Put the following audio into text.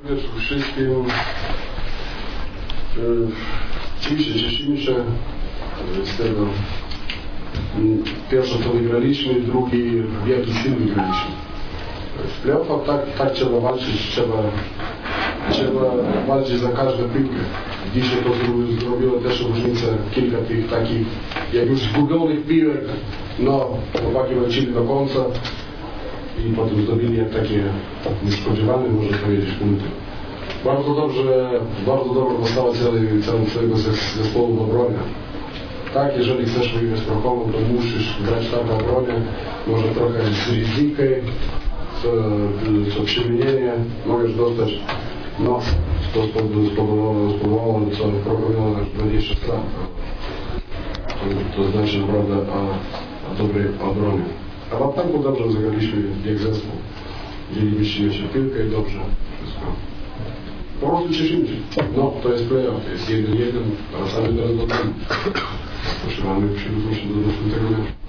Wieczór wszystkim. Cieszymy się z tego. Pierwsze co wygraliśmy, drugi wielki film wygraliśmy. W playoffach tak trzeba walczyć, trzeba walczyć za każdą piłkę. Dzisiaj to zrobiło też różnicę, kilka tych takich, jak już zgubionych piłek, no, chłopaki walczyli do końca i potem zdobyli jak takie niespodziewane, można powiedzieć, punkty. Bardzo dobra postawa całego zespołu w obronie. Tak, jeżeli chcesz wygrać z Prochową, to musisz grać tak w obronie, może trochę z ryzykiem, co przemienienie możesz dostać. No, to spowodowało, co Prochowa miała 20 strat. To znaczy naprawdę o dobrej obronie. A w ataku dobrze zagraliśmy jak zespół. Dzieliliśmy się piłkę i dobrze wszystko. Po prostu cieszymy się. No, to jest playoff, to jest 1-1, wracamy teraz do domu. Proszę, mamy przywrócenie do następnego meczu.